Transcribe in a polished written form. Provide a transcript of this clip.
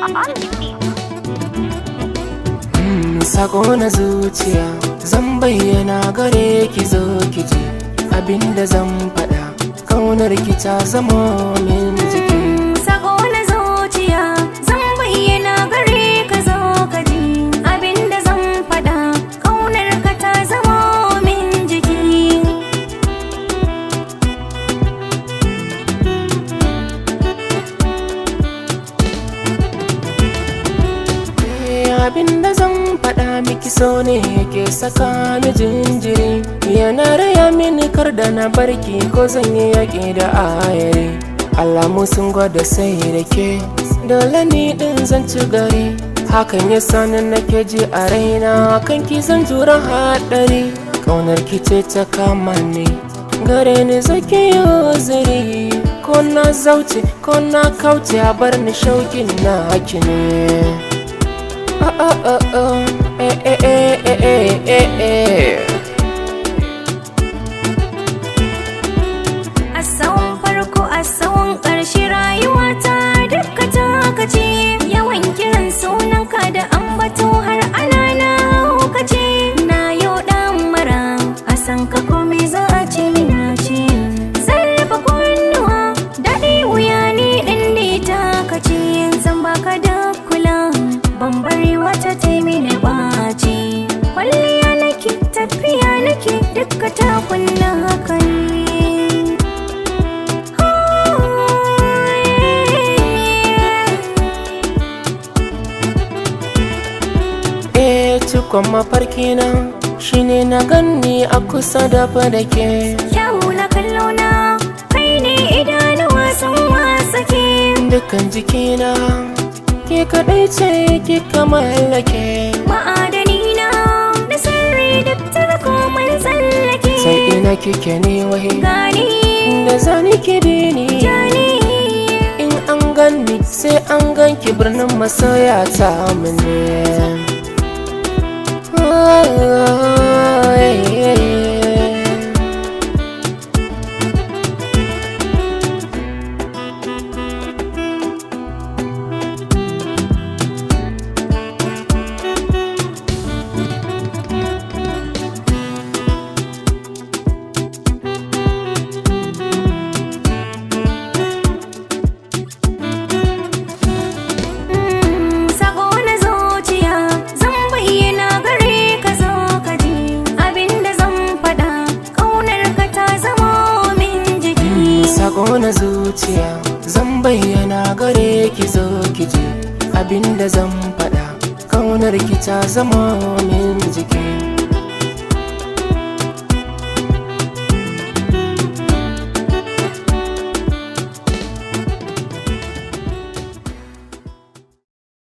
on the beat. Sako na zuciya zan bayyana gare ki, zo ki ji abinda zan faɗa. Kaunar ki ta zama min jiki. Sako na zuciya zan bayyana gare ka, zo ka ji abinda zan faɗa. Kaunar ka ta zama min jiki. Abinda zan faɗa miki so ne yake saka ni jinjiri. Yana raya mini kar da na barki ko zan yi yaƙi da ayari. Alamu sun gwada sai da ke dole ni ɗin zan ci gari. Hakan ya sani nake ji a raina kan ki zan jura haɗari. Ƙaunar ki ce ta kama ni gare ni zaki yi uzuri. Ko na zauce ko na kauce a bar ni shauƙin na haki ne. A tsawon farko a tsawon ƙarshe rayuwata dukka ta kace. Yawan kiran sunanka da ambato har ana na haukace. Na yau ɗan mara a san ka komai za a ce na ce. Sarrafa kunnuwa daɗi wuya ni ɗin ne ta kace. Zan baka da kula ban bari wata taimini ɓaci. Kwalliya nake tafiya nake dukka ta kunna hakan. Cikon mafarki na shine na ganni a kusa da ke. Kyawu na kallo na kai ne idanuwa sun wasake. Dukkan jikina ke kaɗai ce kika mallake. Ma'adani na da sirri duk komai tsallake. Sai ina kike ne wai Gani da zani ki bi ni. jani In an ganni sai an ganki birnin masoya ta mune. Sako na zuciya zan bayyana gare ka, zo ka ji abinda zan faɗa. Ƙaunar ka ta zama min jiki. Sako na zuciya zan bayyana gare ki, zo ki ji abinda zan faɗa. Kaunar ki ta zama min jiki.